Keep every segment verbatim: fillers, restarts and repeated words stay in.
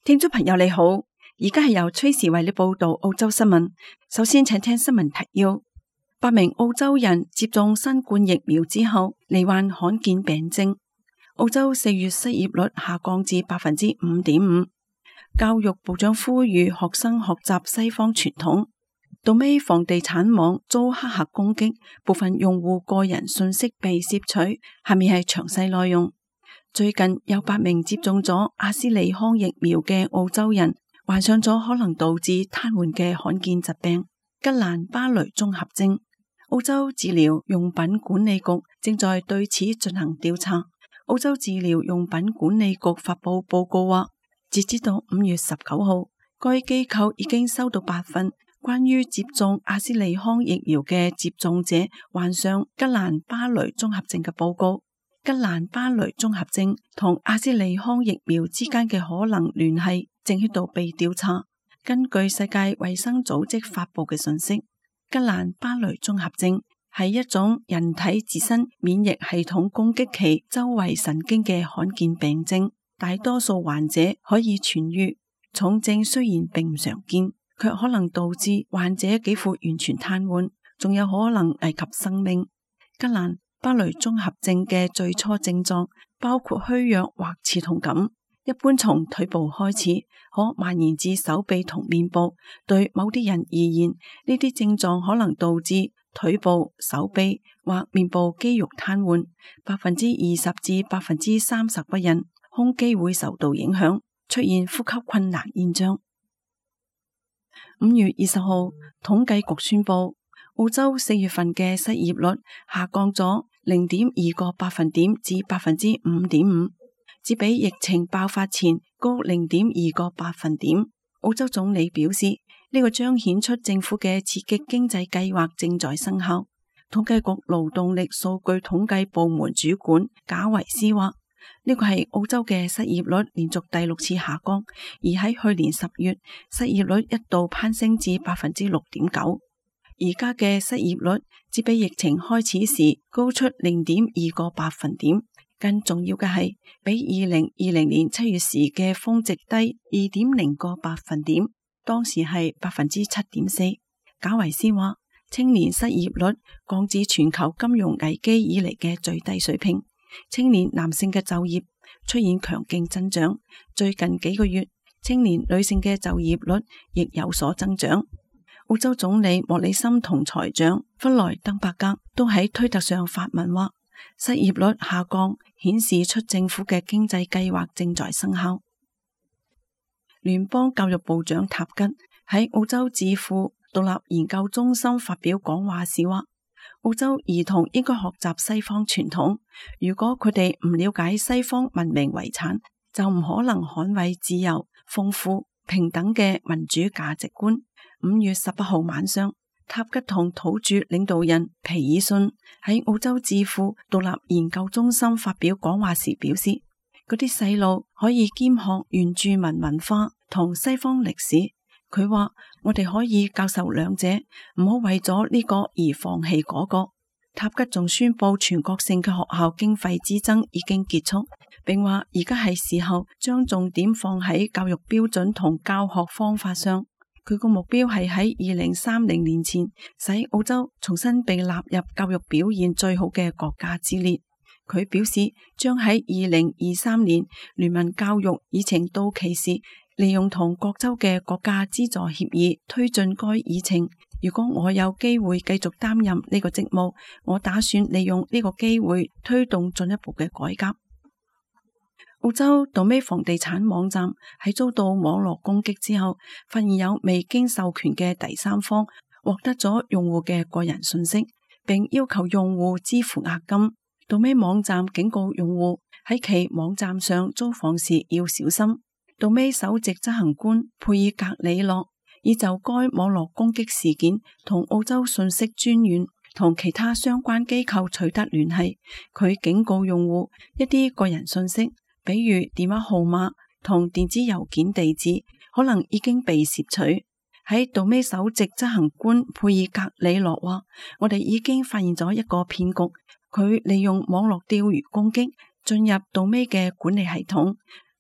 聽眾朋友你好，而家係由崔時為你報道澳洲新聞。首先請聽新聞提要：八名澳洲人接種新冠疫苗之後罹患罕見病症。澳洲四月失業率下降至百分之五點五。教育部長呼籲學生學習西方傳統。到尾房地產網遭黑客攻擊，部分用戶個人信息被竊取。下面係詳細內容。最近有八名接種咗阿斯利康疫苗嘅澳洲人患上咗可能導致癱瘓嘅罕見疾病吉蘭巴雷綜合症。澳洲治療用品管理局正在對此進行調查。澳洲治療用品管理局發佈報告話，截止到五月十九號，該機構已經收到八份關於接種阿斯利康疫苗嘅接種者患上吉蘭巴雷綜合症嘅報告。吉蘭巴雷綜合症同阿斯利康疫苗之間嘅可能聯繫正喺度被調查。根據世界衛生組織發佈嘅信息，吉蘭巴雷綜合症係一種人體自身免疫系統攻擊其周圍神經嘅罕見病症，大多數患者可以痊癒，重症雖然並唔常見，卻可能導致患者幾乎完全癱瘓，仲有可能危及生命。吉蘭巴雷綜合症嘅最初症狀包括虛弱或刺痛感，一般從腿部開始，可蔓延至手臂同面部。對某啲人而言，呢啲症狀可能導致腿部、手臂或面部肌肉癱瘓。百分之二十至百分之三十嘅人胸肌會受到影響，出現呼吸困難現象。五月二十號，統計局宣布，澳洲四月份嘅失業率下降咗零點二個百分點至百分之五點五，只比疫情爆發前高零點二個百分點。澳洲總理表示，呢個彰顯出政府嘅刺激經濟計劃正在生效。統計局勞動力數據統計部門主管賈維斯話，呢個係澳洲嘅失業率連續第六次下降，而喺去年十月，失業率一度攀升至百分之六點九。而家嘅失業率只比疫情開始時高出零點二個百分點，更重要嘅係比二零二零年七月時嘅峰值低二點零個百分點，當時係百分之七點四。賈維斯話，青年失業率降至全球金融危機以嚟嘅最低水平，青年男性嘅就業出現強勁增長，最近幾個月青年女性嘅就業率亦有所增長。澳洲總理莫里森同財長弗萊登伯格都喺推特上發文話，失業率下降顯示出政府嘅經濟計劃正在生效。聯邦教育部長塔吉喺澳洲智庫獨立研究中心發表講話時話，澳洲兒童應該學習西方傳統，如果佢哋唔了解西方文明遺產，就唔可能捍衛自由、豐富、平等嘅民主價值觀。五月十八號晚上，塔吉同土著領導人皮爾遜喺澳洲智庫獨立研究中心發表講話時表示，嗰啲細路可以兼學原住民文化同西方歷史。佢話，我哋可以教授兩者，唔好為咗呢個而放棄嗰個。塔吉仲宣布全國性嘅學校經費之爭已經結束，並話而家係時候將重點放喺教育標準同教學方法上。佢個目標係喺二零三零年前使澳洲重新被納入教育表現最好嘅國家之列。佢表示將喺二零二三年聯盟教育議程到期時，利用同各州嘅國家資助協議推進該議程。如果我有機會繼續擔任呢個職務，我打算利用呢個機會推動進一步嘅改革。澳洲到尾房地產網站喺遭到網絡攻擊之後，發現有未經授權嘅第三方獲得咗用戶嘅個人信息，並要求用戶支付押金。到尾網站警告用戶喺其網站上租房時要小心。到尾首席執行官佩爾格里諾已就該網絡攻擊事件同澳洲信息專員同其他相關機構取得聯繫。佢警告用戶一啲個人信息，比如電話號碼同電子郵件地址，可能已經被竊取。喺到尾首席執行官佩爾格里諾話，我哋已經發現咗一個騙局，佢利用網絡釣魚攻擊進入到尾嘅管理系統，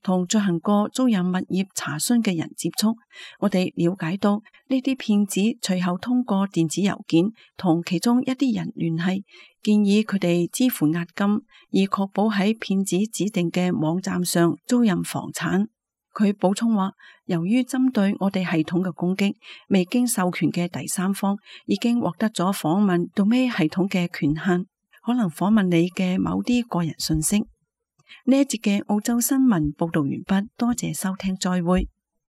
同進行過租賃物業查詢嘅人接觸，我哋了解到呢啲騙子隨後通過電子郵件同其中一啲人聯繫，建議佢哋支付押金，以確保喺騙子指定嘅網站上租賃房產。佢補充話，由於針對我哋系統嘅攻擊，未經授權嘅第三方已經獲得咗訪問 Domain 系統嘅權限，可能訪問你嘅某啲個人信息。呢一節嘅澳洲新聞報道完畢，多謝收聽，再會。